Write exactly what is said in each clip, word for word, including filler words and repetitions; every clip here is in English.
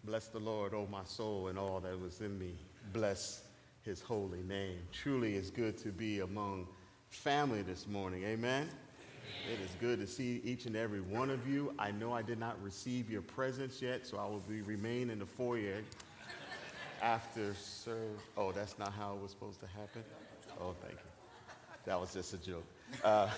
Bless the Lord, O my soul, and all that was in me. Bless his holy name. Truly, it's good to be among family this morning. Amen? It is good to see each and every one of you. I know I did not receive your presents yet, so I will be remain in the foyer after service. Oh, that's not how it was supposed to happen? Oh, thank you. That was just a joke. Uh,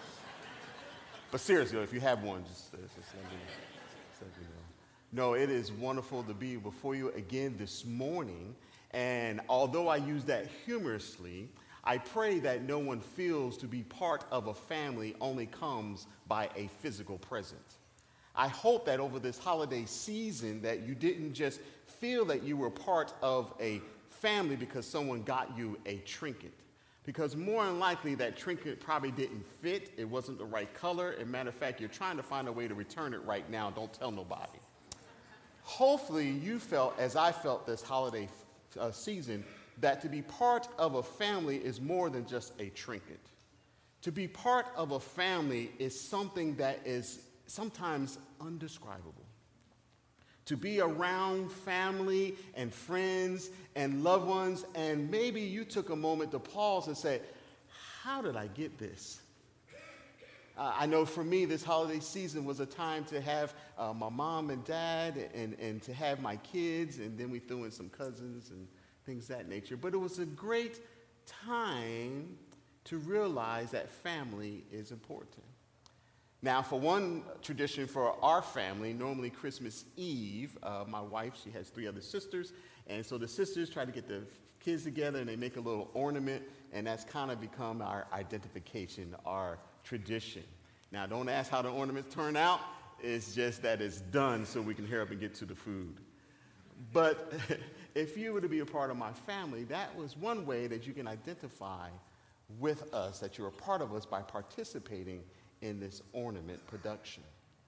but seriously, if you have one, just, uh, just let me know. Just let me know. No, it is wonderful to be before you again this morning. And although I use that humorously, I pray that no one feels to be part of a family only comes by a physical presence. I hope that over this holiday season that you didn't just feel that you were part of a family because someone got you a trinket. Because more than likely that trinket probably didn't fit, it wasn't the right color. As a matter of fact, you're trying to find a way to return it right now. Don't tell nobody. Hopefully you felt, as I felt this holiday uh, season, that to be part of a family is more than just a trinket. To be part of a family is something that is sometimes indescribable. To be around family and friends and loved ones, and maybe you took a moment to pause and say, how did I get this? Uh, I know for me, this holiday season was a time to have uh, my mom and dad and, and to have my kids, and then we threw in some cousins and things of that nature. But it was a great time to realize that family is important. Now, for one tradition for our family, normally Christmas Eve, uh, my wife, she has three other sisters, and so the sisters try to get the kids together and they make a little ornament, and that's kind of become our identification, our tradition. Now, don't ask how the ornaments turn out. It's just that it's done so we can hurry up and get to the food. But if you were to be a part of my family, that was one way that you can identify with us, that you're a part of us by participating in this ornament production.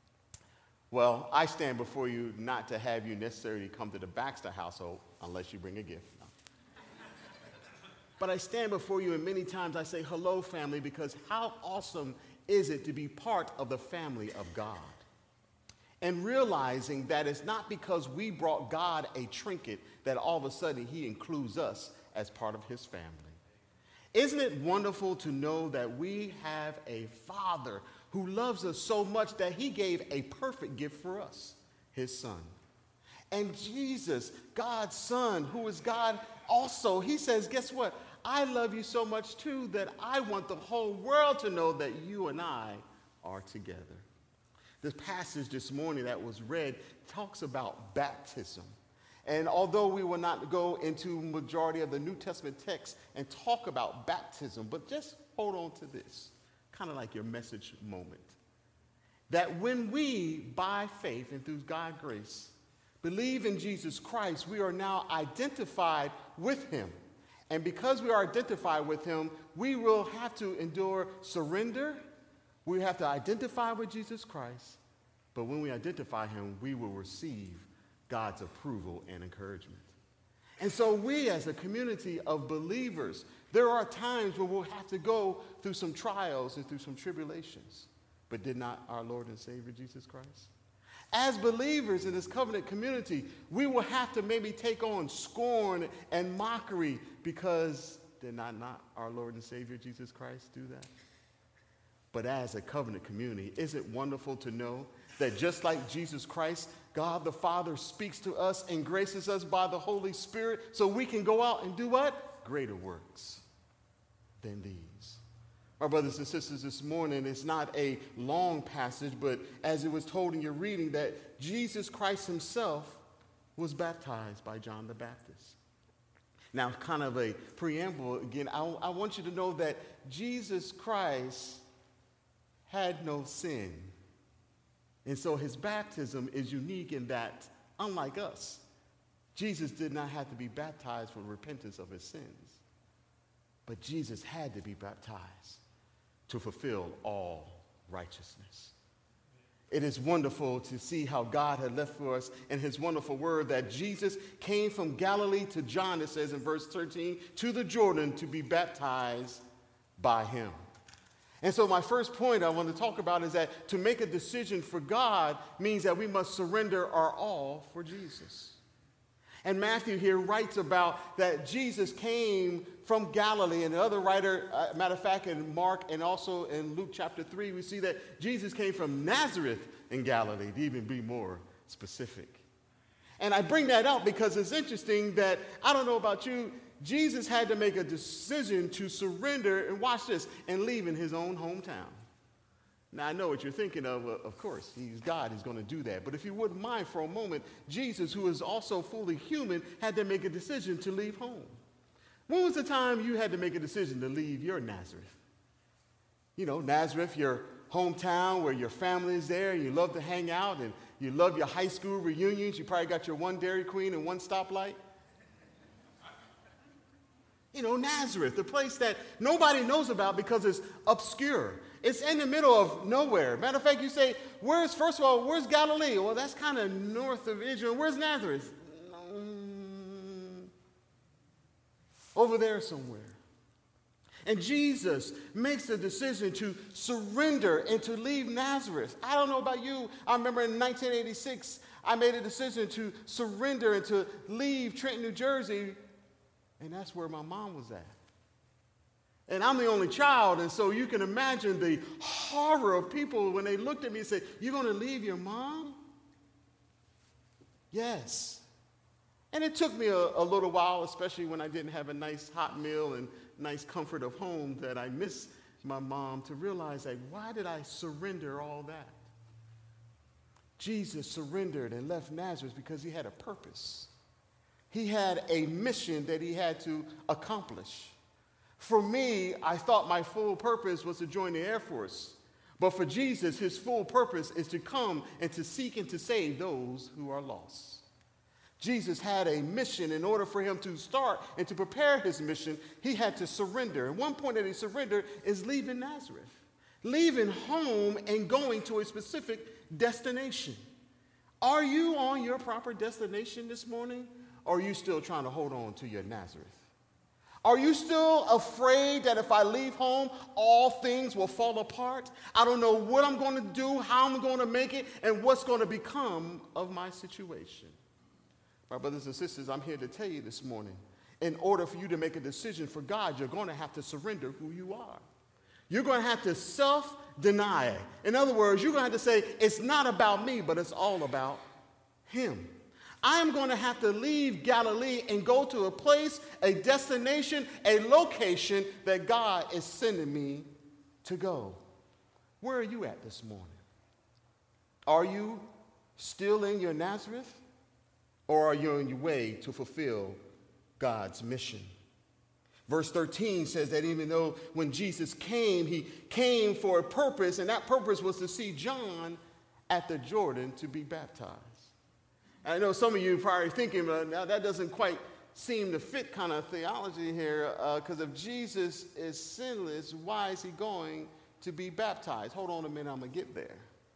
Well, I stand before you not to have you necessarily come to the Baxter household unless you bring a gift. No. But I stand before you, and many times I say, hello, family, because how awesome is it to be part of the family of God? And realizing that it's not because we brought God a trinket that all of a sudden he includes us as part of his family. Isn't it wonderful to know that we have a Father who loves us so much that he gave a perfect gift for us, his Son? And Jesus, God's Son, who is God also, he says, guess what? I love you so much too that I want the whole world to know that you and I are together. The passage this morning that was read talks about baptism. And although we will not go into majority of the New Testament text and talk about baptism, but just hold on to this, kind of like your message moment. That when we, by faith and through God's grace, believe in Jesus Christ, we are now identified with him. And because we are identified with him, we will have to endure surrender. We have to identify with Jesus Christ. But when we identify him, we will receive God's approval and encouragement. And so we as a community of believers, there are times where we'll have to go through some trials and through some tribulations. But did not our Lord and Savior Jesus Christ? As believers in this covenant community, we will have to maybe take on scorn and mockery because did not, not our Lord and Savior Jesus Christ do that? But as a covenant community, is it wonderful to know that just like Jesus Christ, God the Father speaks to us and graces us by the Holy Spirit so we can go out and do what? Greater works than these. Our brothers and sisters, this morning, it's not a long passage, but as it was told in your reading, that Jesus Christ himself was baptized by John the Baptist. Now, kind of a preamble, again, I, I want you to know that Jesus Christ had no sin. And so his baptism is unique in that, unlike us, Jesus did not have to be baptized for repentance of his sins. But Jesus had to be baptized to fulfill all righteousness. It is wonderful to see how God had left for us in his wonderful word that Jesus came from Galilee to John, it says in verse thirteen, to the Jordan to be baptized by him. And so my first point I want to talk about is that to make a decision for God means that we must surrender our all for Jesus. And Matthew here writes about that Jesus came from Galilee. And the other writer, uh, matter of fact, in Mark and also in Luke chapter three, we see that Jesus came from Nazareth in Galilee, to even be more specific. And I bring that up because it's interesting that, I don't know about you, Jesus had to make a decision to surrender, and watch this, and leave in his own hometown. Now, I know what you're thinking of. Of course, he's God. He's going to do that. But if you wouldn't mind for a moment, Jesus, who is also fully human, had to make a decision to leave home. When was the time you had to make a decision to leave your Nazareth? You know, Nazareth, your hometown where your family is there, and you love to hang out, and you love your high school reunions. You probably got your one Dairy Queen and one stoplight. You know, Nazareth, the place that nobody knows about because it's obscure. It's in the middle of nowhere. Matter of fact, you say, where's, first of all, where's Galilee? Well, that's kind of north of Israel. Where's Nazareth? Um, over there somewhere. And Jesus makes a decision to surrender and to leave Nazareth. I don't know about you. I remember in nineteen eighty-six, I made a decision to surrender and to leave Trenton, New Jersey. And that's where my mom was at. And I'm the only child, and so you can imagine the horror of people when they looked at me and said, "You're going to leave your mom?" Yes. And it took me a, a little while, especially when I didn't have a nice hot meal and nice comfort of home, that I miss my mom, to realize, like, why did I surrender all that? Jesus surrendered and left Nazareth because he had a purpose. He had a mission that he had to accomplish. For me, I thought my full purpose was to join the Air Force. But for Jesus, his full purpose is to come and to seek and to save those who are lost. Jesus had a mission. In order for him to start and to prepare his mission, he had to surrender. And one point that he surrendered is leaving Nazareth, leaving home and going to a specific destination. Are you on your proper destination this morning? Or are you still trying to hold on to your Nazareth? Are you still afraid that if I leave home, all things will fall apart? I don't know what I'm going to do, how I'm going to make it, and what's going to become of my situation. My brothers and sisters, I'm here to tell you this morning, in order for you to make a decision for God, you're going to have to surrender who you are. You're going to have to self-deny. In other words, you're going to have to say, it's not about me, but it's all about him. I am going to have to leave Galilee and go to a place, a destination, a location that God is sending me to go. Where are you at this morning? Are you still in your Nazareth? Or are you on your way to fulfill God's mission? Verse thirteen says that even though when Jesus came, he came for a purpose, and that purpose was to see John at the Jordan to be baptized. I know some of you are probably thinking, well, now that doesn't quite seem to fit kind of theology here, because uh, if Jesus is sinless, why is he going to be baptized? Hold on a minute, I'm going to get there.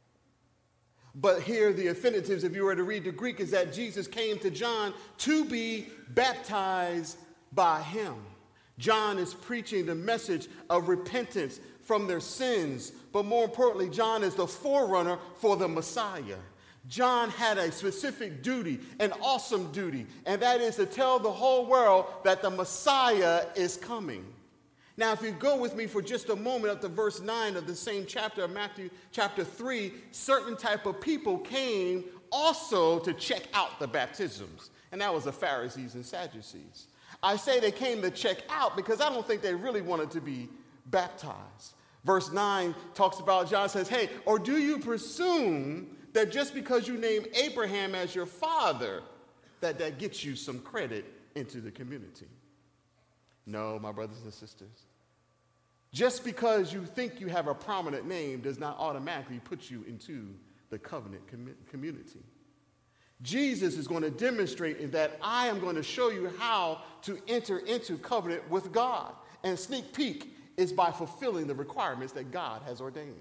But here the affinitives, if you were to read the Greek, is that Jesus came to John to be baptized by him. John is preaching the message of repentance from their sins, but more importantly, John is the forerunner for the Messiah. John had a specific duty, an awesome duty, and that is to tell the whole world that the Messiah is coming. Now, if you go with me for just a moment up to verse nine of the same chapter of Matthew chapter three, certain type of people came also to check out the baptisms, and that was the Pharisees and Sadducees. I say they came to check out because I don't think they really wanted to be baptized. Verse nine talks about, John says, hey, or do you presume that just because you name Abraham as your father, that that gets you some credit into the community? No, my brothers and sisters. Just because you think you have a prominent name does not automatically put you into the covenant com- community. Jesus is going to demonstrate in that I am going to show you how to enter into covenant with God. And sneak peek is by fulfilling the requirements that God has ordained.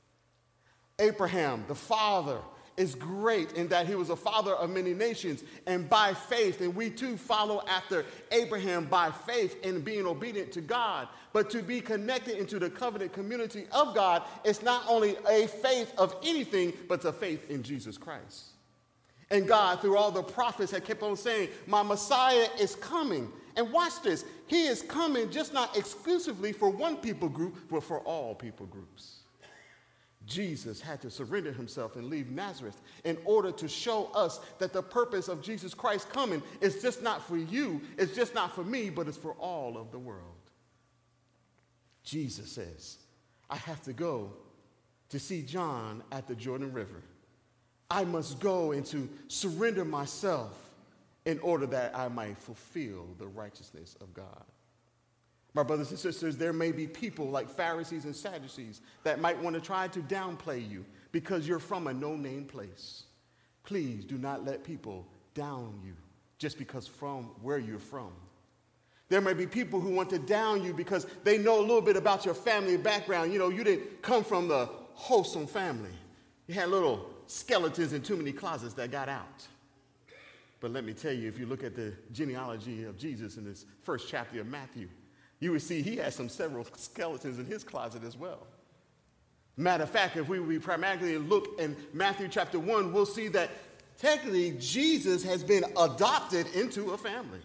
Abraham, the father, is great in that he was a father of many nations, and by faith, and we too follow after Abraham by faith in being obedient to God. But to be connected into the covenant community of God is not only a faith of anything, but it's a faith in Jesus Christ. And God, through all the prophets, had kept on saying, my Messiah is coming. And watch this. He is coming just not exclusively for one people group, but for all people groups. Jesus had to surrender himself and leave Nazareth in order to show us that the purpose of Jesus Christ coming is just not for you, it's just not for me, but it's for all of the world. Jesus says, I have to go to see John at the Jordan River. I must go and to surrender myself in order that I might fulfill the righteousness of God. My brothers and sisters, there may be people like Pharisees and Sadducees that might want to try to downplay you because you're from a no-name place. Please do not let people down you just because from where you're from. There may be people who want to down you because they know a little bit about your family background. You know, you didn't come from the wholesome family. You had little skeletons in too many closets that got out. But let me tell you, if you look at the genealogy of Jesus in this first chapter of Matthew, you would see he has some several skeletons in his closet as well. Matter of fact, if we, we primarily look in Matthew chapter one, we'll see that technically Jesus has been adopted into a family.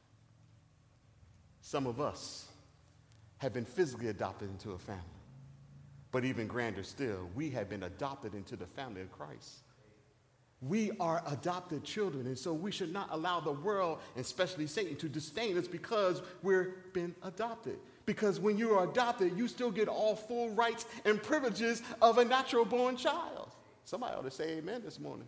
Some of us have been physically adopted into a family. But even grander still, we have been adopted into the family of Christ. We are adopted children, and so we should not allow the world, and especially Satan, to disdain us because we're been adopted. Because when you are adopted, you still get all full rights and privileges of a natural-born child. Somebody ought to say amen this morning.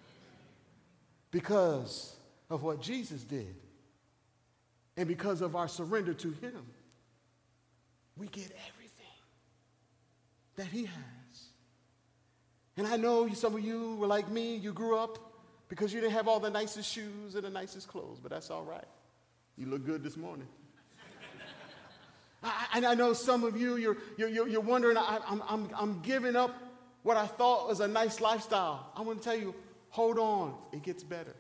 Because of what Jesus did, and because of our surrender to him, we get everything that he has. And I know some of you were like me, you grew up because you didn't have all the nicest shoes and the nicest clothes, but that's all right. You look good this morning. I, and I know some of you, you're, you're, you're wondering, I, I'm, I'm, I'm giving up what I thought was a nice lifestyle. I want to tell you, hold on, it gets better.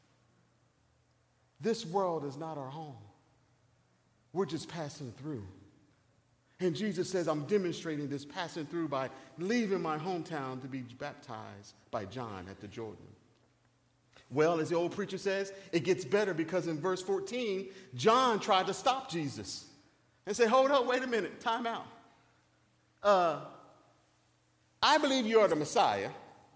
This world is not our home. We're just passing through. And Jesus says, I'm demonstrating this passing through by leaving my hometown to be baptized by John at the Jordan. Well, as the old preacher says, it gets better because in verse fourteen, John tried to stop Jesus and say, hold up, wait a minute, time out. Uh, I believe you are the Messiah,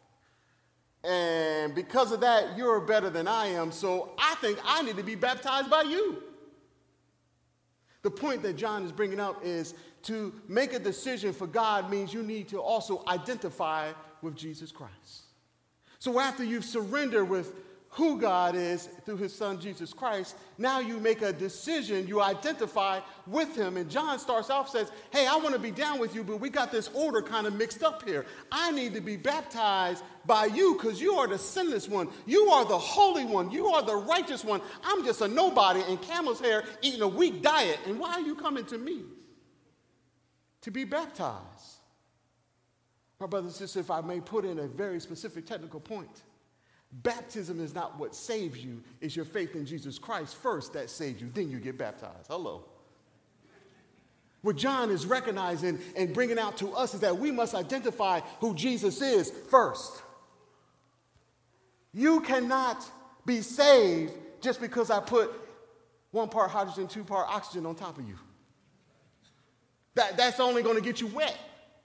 and because of that, you're better than I am, so I think I need to be baptized by you. The point that John is bringing up is to make a decision for God means you need to also identify with Jesus Christ. So after you've surrendered with who God is through his son Jesus Christ, now you make a decision, you identify with him. And John starts off, says, hey, I want to be down with you, but we got this order kind of mixed up here. I need to be baptized by you because you are the sinless one. You are the holy one. You are the righteous one. I'm just a nobody in camel's hair eating a weak diet. And why are you coming to me to be baptized? My brothers and sisters, if I may put in a very specific technical point, baptism is not what saves you. It's your faith in Jesus Christ first that saves you. Then you get baptized. Hello. What John is recognizing and bringing out to us is that we must identify who Jesus is first. You cannot be saved just because I put one part hydrogen, two part oxygen on top of you. That, that's only going to get you wet.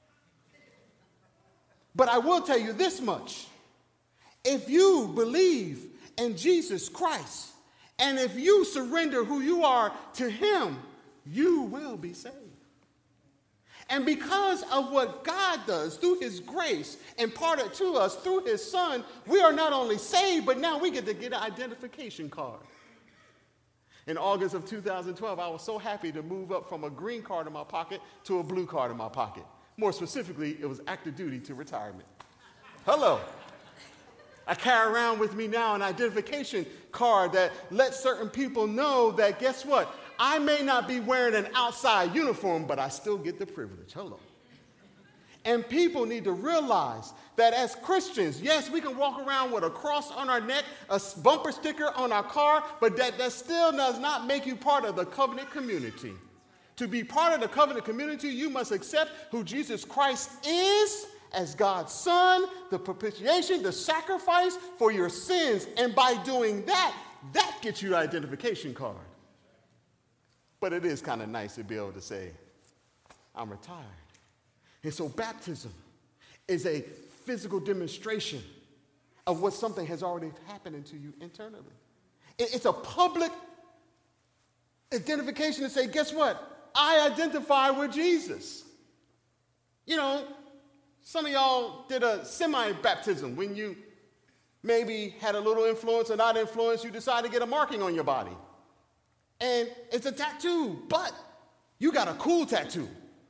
But I will tell you this much. If you believe in Jesus Christ, and if you surrender who you are to him, you will be saved. And because of what God does through his grace imparted to us through his son, we are not only saved, but now we get to get an identification card. In August of two thousand twelve, I was so happy to move up from a green card in my pocket to a blue card in my pocket. More specifically, it was active duty to retirement. Hello. I carry around with me now an identification card that lets certain people know that, guess what? I may not be wearing an outside uniform, but I still get the privilege. Hello. And people need to realize that as Christians, yes, we can walk around with a cross on our neck, a bumper sticker on our car, but that, that still does not make you part of the covenant community. To be part of the covenant community, you must accept who Jesus Christ is as God's son, the propitiation, the sacrifice for your sins. And by doing that, that gets you an identification card. But it is kind of nice to be able to say, I'm retired. And so baptism is a physical demonstration of what something has already happened to you internally. It's a public identification to say, guess what? I identify with Jesus. You know, some of y'all did a semi-baptism when you maybe had a little influence or not influence, you decided to get a marking on your body. And it's a tattoo, but you got a cool tattoo.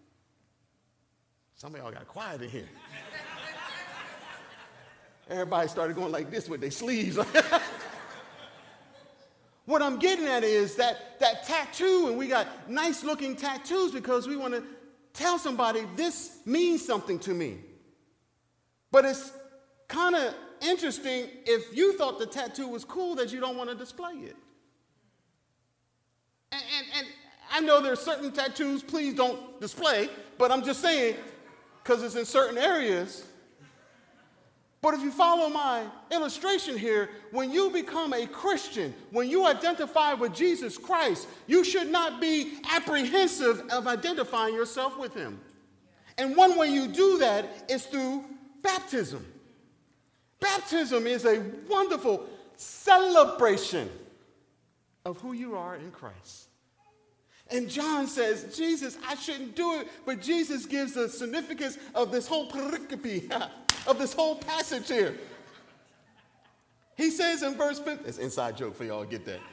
Some of y'all got quiet in here. Everybody started going like this with their sleeves. What I'm getting at is that, that tattoo, and we got nice looking tattoos because we want to tell somebody this means something to me. But it's kind of interesting if you thought the tattoo was cool that you don't want to display it. And, and, and I know there are certain tattoos, please don't display, but I'm just saying, because it's in certain areas. But if you follow my illustration here, when you become a Christian, when you identify with Jesus Christ, you should not be apprehensive of identifying yourself with him. And one way you do that is through baptism. Baptism is a wonderful celebration of who you are in Christ. And John says, Jesus, I shouldn't do it, but Jesus gives the significance of this whole pericope, of this whole passage here. He says in verse fifteen, it's an inside joke for y'all, get that.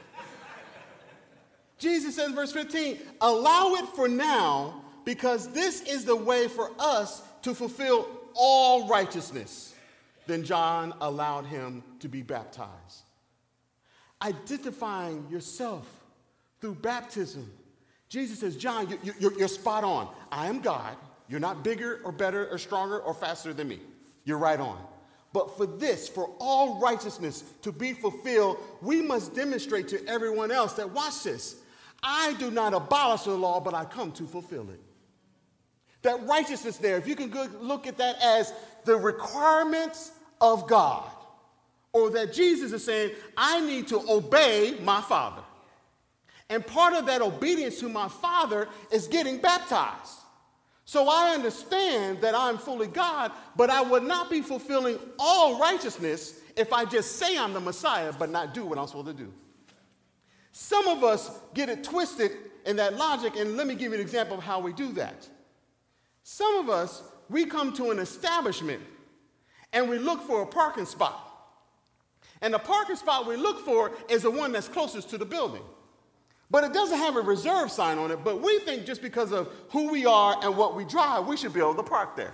Jesus says in verse fifteen, allow it for now, because this is the way for us to fulfill all righteousness. Then John allowed him to be baptized. Identifying yourself through baptism. Jesus says, John, you, you, you're spot on. I am God. You're not bigger or better or stronger or faster than me. You're right on. But for this, for all righteousness to be fulfilled, we must demonstrate to everyone else that, watch this, I do not abolish the law, but I come to fulfill it. That righteousness there, if you can go look at that as the requirements of God, or that Jesus is saying, I need to obey my Father. And part of that obedience to my Father is getting baptized. So I understand that I'm fully God, but I would not be fulfilling all righteousness if I just say I'm the Messiah, but not do what I'm supposed to do. Some of us get it twisted in that logic, and let me give you an example of how we do that. Some of us, we come to an establishment, and we look for a parking spot. And the parking spot we look for is the one that's closest to the building. But it doesn't have a reserve sign on it, but we think just because of who we are and what we drive, we should be able to park there.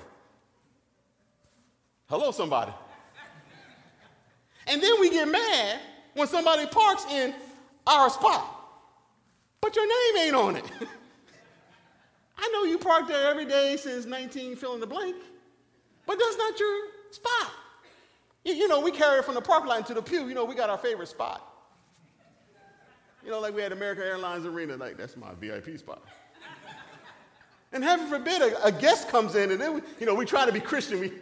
Hello, somebody. And then we get mad when somebody parks in our spot, but your name ain't on it. I know you parked there every day since nineteen fill in the blank, but that's not your spot. You, you know, we carry it from the parking lot to the pew. You know, we got our favorite spot. You know, like we had American Airlines Arena, like that's my V I P spot. And heaven forbid a, a guest comes in and then, we, you know, we try to be Christian. We,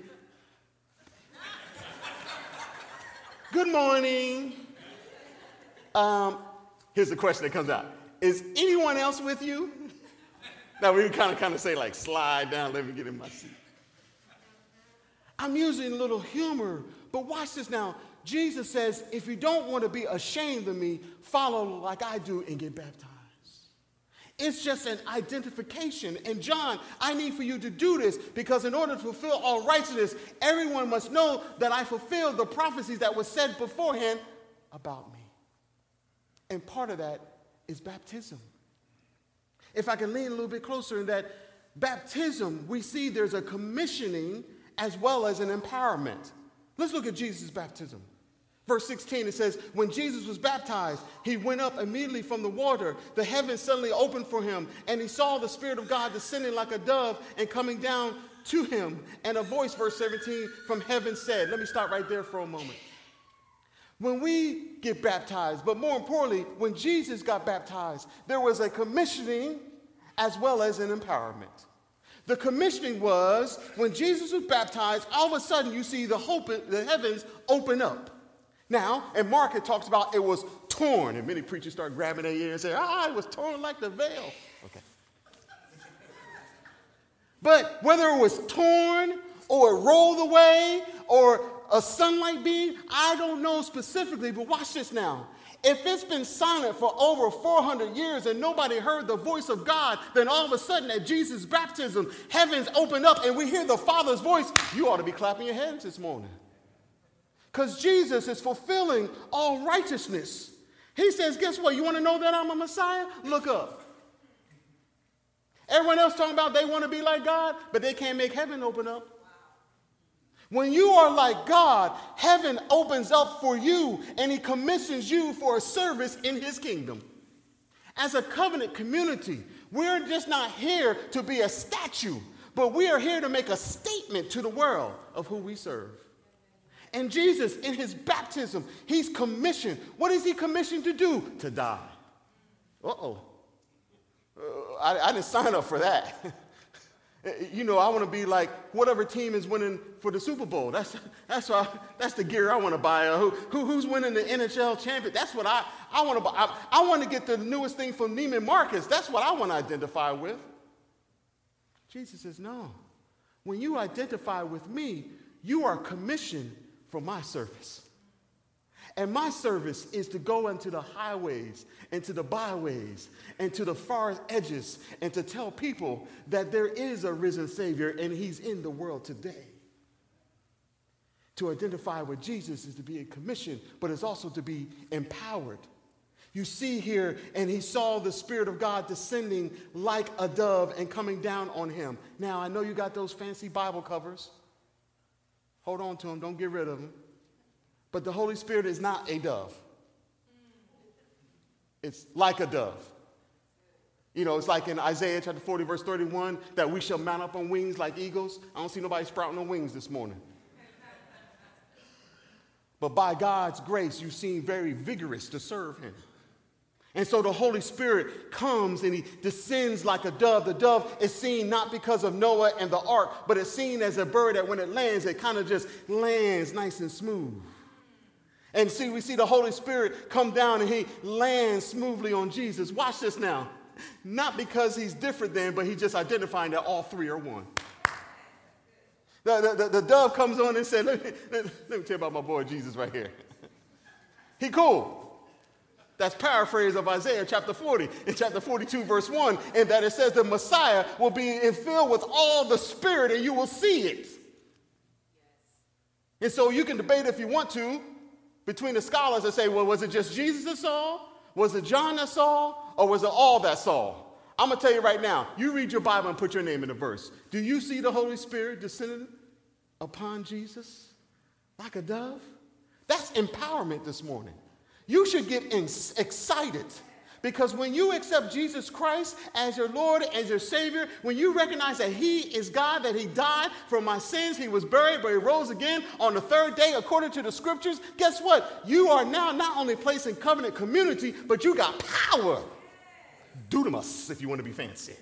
good morning. Um, here's the question that comes out. Is anyone else with you? Now we kind of kind of say like, slide down, let me get in my seat. I'm using a little humor, but watch this now. Jesus says, if you don't want to be ashamed of me, follow like I do and get baptized. It's just an identification. And John, I need for you to do this because in order to fulfill all righteousness, everyone must know that I fulfilled the prophecies that were said beforehand about me. And part of that is baptism. If I can lean a little bit closer in that baptism, we see there's a commissioning as well as an empowerment. Let's look at Jesus' baptism. Verse sixteen, it says, when Jesus was baptized, he went up immediately from the water. The heavens suddenly opened for him, and he saw the Spirit of God descending like a dove and coming down to him. And a voice, verse seventeen, from heaven said, let me stop right there for a moment. When we get baptized, but more importantly, when Jesus got baptized, there was a commissioning as well as an empowerment. The commissioning was when Jesus was baptized, all of a sudden you see the, hope, the heavens open up. Now, and Mark, it talks about it was torn, and many preachers start grabbing their ear and say, ah, it was torn like the veil. Okay. But whether it was torn or it rolled away or a sunlight beam, I don't know specifically, but watch this now. If it's been silent for over four hundred years and nobody heard the voice of God, then all of a sudden at Jesus' baptism, heavens opened up and we hear the Father's voice, you ought to be clapping your hands this morning. Because Jesus is fulfilling all righteousness. He says, guess what? You want to know that I'm a Messiah? Look up. Everyone else talking about they want to be like God, but they can't make heaven open up. When you are like God, heaven opens up for you and he commissions you for a service in his kingdom. As a covenant community, we're just not here to be a statue, but we are here to make a statement to the world of who we serve. And Jesus, in his baptism, he's commissioned. What is he commissioned to do? To die. Uh-oh. Uh, I, I didn't sign up for that. You know, I want to be like whatever team is winning for the Super Bowl. That's that's why, that's the gear I want to buy. Uh, who, who who's winning the N H L champion? That's what I, I want to buy. I, I want to get the newest thing from Neiman Marcus. That's what I want to identify with. Jesus says, no. When you identify with me, you are commissioned for my service. And my service is to go into the highways and to the byways and to the far edges and to tell people that there is a risen Savior and he's in the world today. To identify with Jesus is to be a commission, but it's also to be empowered. You see here, and he saw the Spirit of God descending like a dove and coming down on him. Now, I know you got those fancy Bible covers. Hold on to them. Don't get rid of them. But the Holy Spirit is not a dove. It's like a dove. You know, it's like in Isaiah chapter forty, verse thirty-one, that we shall mount up on wings like eagles. I don't see nobody sprouting on wings this morning. But by God's grace, you seem very vigorous to serve him. And so the Holy Spirit comes and he descends like a dove. The dove is seen not because of Noah and the ark, but it's seen as a bird that when it lands, it kind of just lands nice and smooth. And see, we see the Holy Spirit come down and he lands smoothly on Jesus. Watch this now. Not because he's different than, but he's just identifying that all three are one. The, the, the, the dove comes on and said, let me, let, let me tell you about my boy Jesus right here. He cool. That's paraphrase of Isaiah chapter forty, in chapter forty-two, verse one, and that it says the Messiah will be filled with all the Spirit and you will see it. And so you can debate if you want to between the scholars that say, well, was it just Jesus that saw? Was it John that saw? Or was it all that saw? I'm going to tell you right now, you read your Bible and put your name in the verse. Do you see the Holy Spirit descending upon Jesus like a dove? That's empowerment this morning. You should get in- excited because when you accept Jesus Christ as your Lord, as your Savior, when you recognize that he is God, that he died for my sins, he was buried, but he rose again on the third day according to the scriptures, guess what? You are now not only placed in covenant community, but you got power. Dunamis, if you want to be fancy.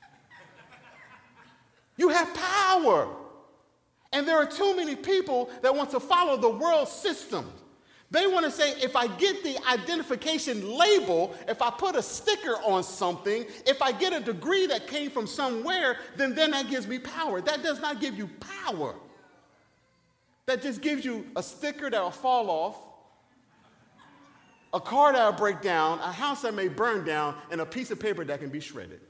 You have power. And there are too many people that want to follow the world system. They want to say, if I get the identification label, if I put a sticker on something, if I get a degree that came from somewhere, then, then that gives me power. That does not give you power. That just gives you a sticker that will fall off, a car that will break down, a house that may burn down, and a piece of paper that can be shredded.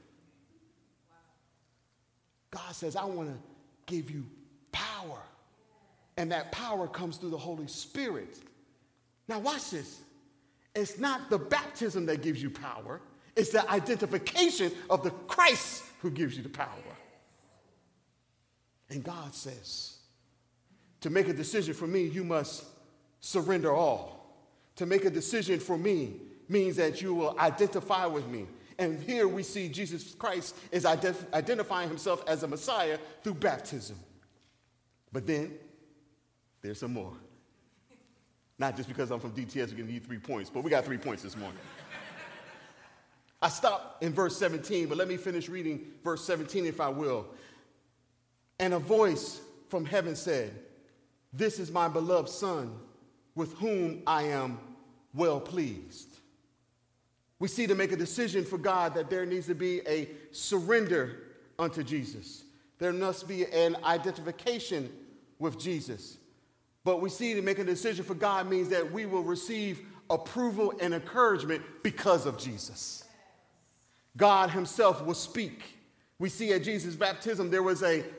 God says, I want to give you power. And that power comes through the Holy Spirit. Now watch this. It's not the baptism that gives you power. It's the identification of the Christ who gives you the power. And God says, to make a decision for me, you must surrender all. To make a decision for me means that you will identify with me. And here we see Jesus Christ is ident- identifying himself as a Messiah through baptism. But then there's some more. Not just because I'm from D T S, we're going to need three points, but we got three points this morning. I stopped in verse seventeen, but let me finish reading verse seventeen if I will. And a voice from heaven said, "This is my beloved Son, with whom I am well pleased." We see to make a decision for God that there needs to be a surrender unto Jesus. There must be an identification with Jesus. But we see to make a decision for God means that we will receive approval and encouragement because of Jesus. God himself will speak. We see at Jesus' baptism there was a,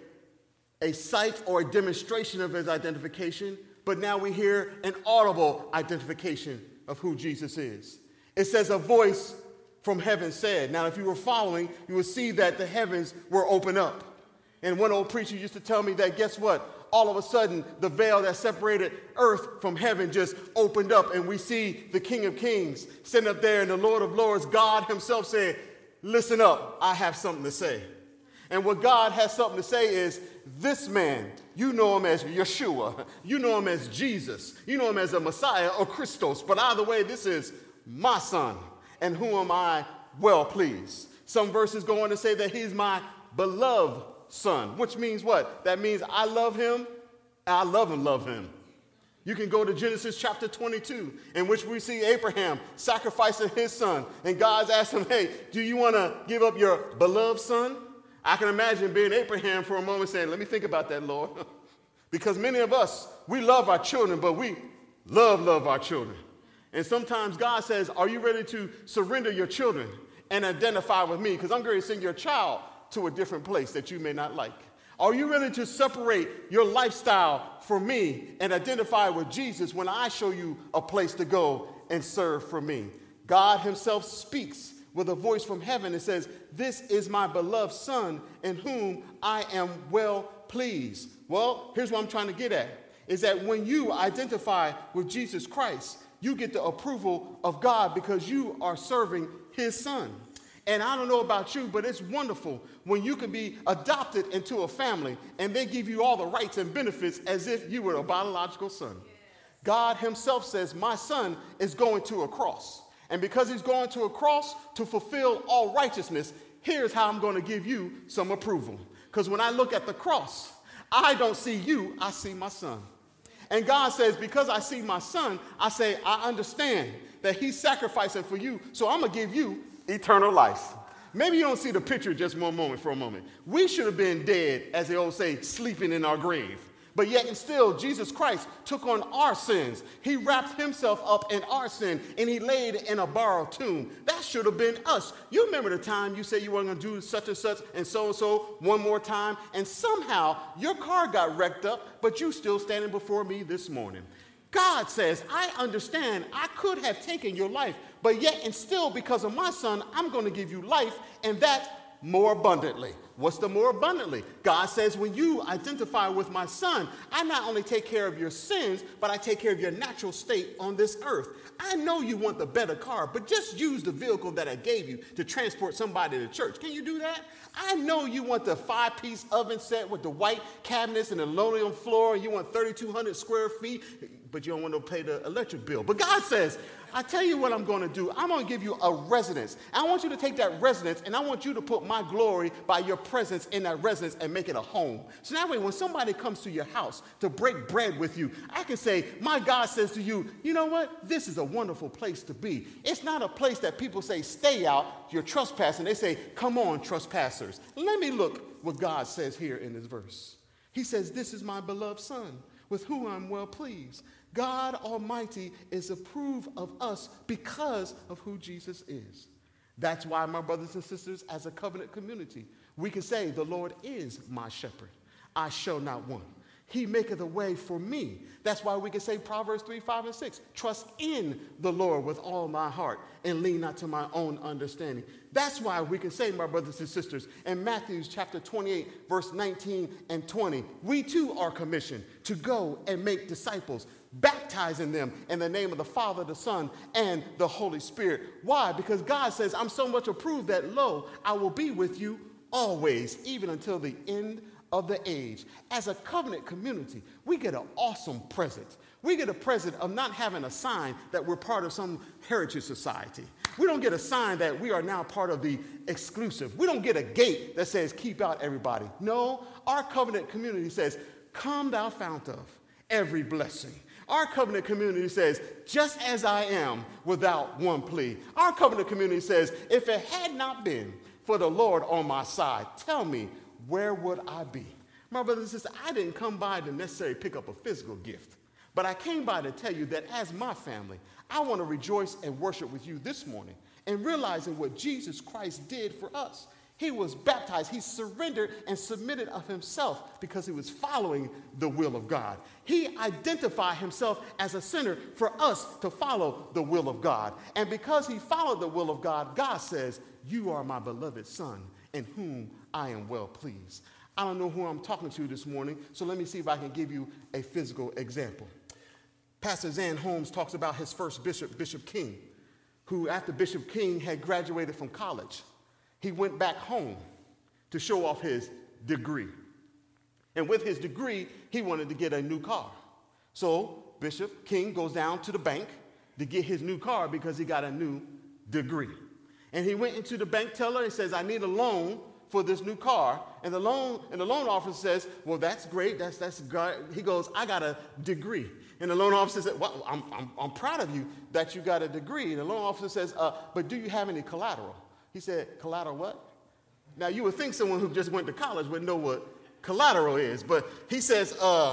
a sight or a demonstration of his identification, but now we hear an audible identification of who Jesus is. It says a voice from heaven said. Now, if you were following, you would see that the heavens were open up. And one old preacher used to tell me that, guess what? All of a sudden, the veil that separated earth from heaven just opened up, and we see the King of Kings sitting up there, and the Lord of Lords, God himself said, "Listen up, I have something to say." And what God has something to say is, this man, you know him as Yeshua, you know him as Jesus, you know him as a Messiah or Christos, but either way, this is my son, and whom am I well pleased. Some verses go on to say that he's my beloved son, which means what? That means I love him, and I love him, love him. You can go to Genesis chapter twenty-two, in which we see Abraham sacrificing his son, and God's asked him, "Hey, do you want to give up your beloved son?" I can imagine being Abraham for a moment saying, "Let me think about that, Lord." Because many of us, we love our children, but we love, love our children. And sometimes God says, are you ready to surrender your children and identify with me? Because I'm going to send your child to a different place that you may not like. Are you ready to separate your lifestyle for me and identify with Jesus when I show you a place to go and serve for me? God himself speaks with a voice from heaven and says, "This is my beloved son in whom I am well pleased." Well, here's what I'm trying to get at, is that when you identify with Jesus Christ, you get the approval of God because you are serving his son. And I don't know about you, but it's wonderful when you can be adopted into a family and they give you all the rights and benefits as if you were a biological son. God himself says, my son is going to a cross. And because he's going to a cross to fulfill all righteousness, here's how I'm going to give you some approval. Because when I look at the cross, I don't see you, I see my son. And God says, because I see my son, I say, I understand that he's sacrificing for you, so I'm going to give you eternal life. Maybe you don't see the picture just one moment for a moment. We should have been dead, as they old say, sleeping in our grave. But yet and still, Jesus Christ took on our sins. He wrapped himself up in our sin, and he laid in a borrowed tomb. That should have been us. You remember the time you said you weren't going to do such and such and so-and-so one more time, and somehow your car got wrecked up, but you still standing before me this morning. God says, I understand I could have taken your life, but yet and still, because of my son, I'm going to give you life, and that more abundantly. What's the more abundantly? God says, when you identify with my son, I not only take care of your sins, but I take care of your natural state on this earth. I know you want the better car, but just use the vehicle that I gave you to transport somebody to church. Can you do that? I know you want the five-piece oven set with the white cabinets and the linoleum floor, and you want thirty-two hundred square feet, but you don't want to pay the electric bill. But God says, I tell you what I'm going to do. I'm going to give you a residence. I want you to take that residence, and I want you to put my glory by your presence in that residence and make it a home. So that way, when somebody comes to your house to break bread with you, I can say, my God says to you, you know what? This is a wonderful place to be. It's not a place that people say, stay out, you're trespassing. They say, come on, trespassers. Let me look what God says here in this verse. He says, this is my beloved son, with whom I'm well pleased. God Almighty is approved of us because of who Jesus is. That's why, my brothers and sisters, as a covenant community, we can say, the Lord is my shepherd. I shall not want. He maketh a way for me. That's why we can say Proverbs three, five, and six. Trust in the Lord with all my heart and lean not to my own understanding. That's why we can say, my brothers and sisters, in Matthew chapter twenty-eight, verse nineteen and twenty, we too are commissioned to go and make disciples, baptizing them in the name of the Father, the Son, and the Holy Spirit. Why? Because God says, I'm so much approved that, lo, I will be with you always, even until the end of the age. As a covenant community, we get an awesome present. We get a present of not having a sign that we're part of some heritage society. We don't get a sign that we are now part of the exclusive. We don't get a gate that says, keep out everybody. No, our covenant community says, come thou fount of every blessing. Our covenant community says, just as I am without one plea. Our covenant community says, if it had not been for the Lord on my side, tell me, where would I be? My brothers and sisters, I didn't come by to necessarily pick up a physical gift, but I came by to tell you that as my family, I want to rejoice and worship with you this morning and realizing what Jesus Christ did for us. He was baptized. He surrendered and submitted of himself because he was following the will of God. He identified himself as a sinner for us to follow the will of God. And because he followed the will of God, God says, you are my beloved son in whom I am well pleased. I don't know who I'm talking to this morning, so let me see if I can give you a physical example. Pastor Zan Holmes talks about his first bishop, Bishop King, who after Bishop King had graduated from college, he went back home to show off his degree. And with his degree, he wanted to get a new car. So Bishop King goes down to the bank to get his new car because he got a new degree. And he went into the bank teller and says, I need a loan for this new car. And the loan and the loan officer says, well, that's great. That's that's great. He goes, I got a degree. And the loan officer said, well, I'm, I'm, I'm proud of you that you got a degree. And the loan officer says, uh, but do you have any collateral? He said, collateral what? Now, you would think someone who just went to college would know what collateral is. But he says, uh,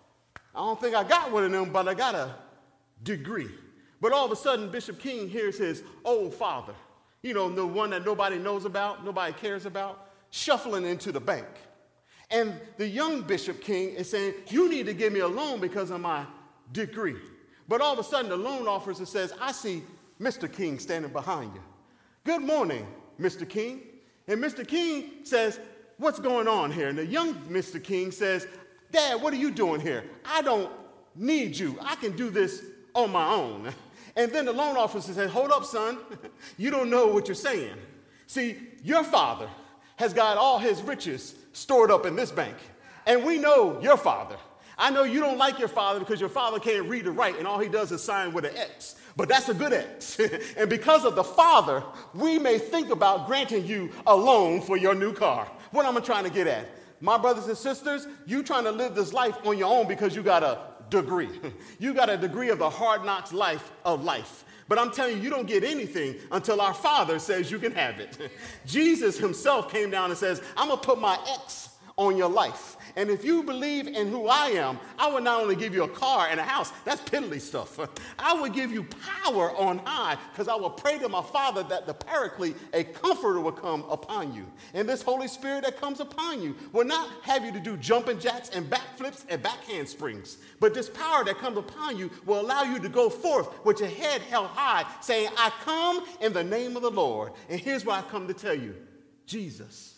I don't think I got one of them, but I got a degree. But all of a sudden, Bishop King hears his old father, you know, the one that nobody knows about, nobody cares about, shuffling into the bank. And the young Bishop King is saying, you need to give me a loan because of my degree. But all of a sudden, the loan officer says, I see Mister King standing behind you. Good morning, Mister King. And Mister King says, what's going on here? And the young Mister King says, Dad, what are you doing here? I don't need you. I can do this on my own. And then the loan officer said, hold up, son. You don't know what you're saying. See, your father has got all his riches stored up in this bank. And we know your father. I know you don't like your father because your father can't read or write, and all he does is sign with an X. But that's a good X. And because of the Father, we may think about granting you a loan for your new car. What am I trying to get at? My brothers and sisters, you trying to live this life on your own because you got a degree. You got a degree of the hard knocks life of life. But I'm telling you, you don't get anything until our Father says you can have it. Jesus himself came down and says, I'm going to put my X on your life. And if you believe in who I am, I will not only give you a car and a house, that's piddly stuff. I will give you power on high because I will pray to my Father that the Paraclete, a comforter, will come upon you. And this Holy Spirit that comes upon you will not have you to do jumping jacks and backflips and back handsprings. But this power that comes upon you will allow you to go forth with your head held high, saying, I come in the name of the Lord. And here's what I come to tell you. Jesus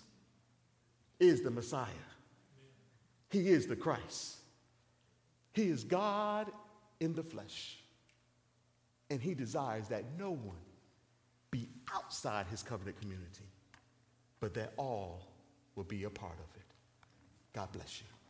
is the Messiah. He is the Christ. He is God in the flesh. And he desires that no one be outside his covenant community, but that all will be a part of it. God bless you.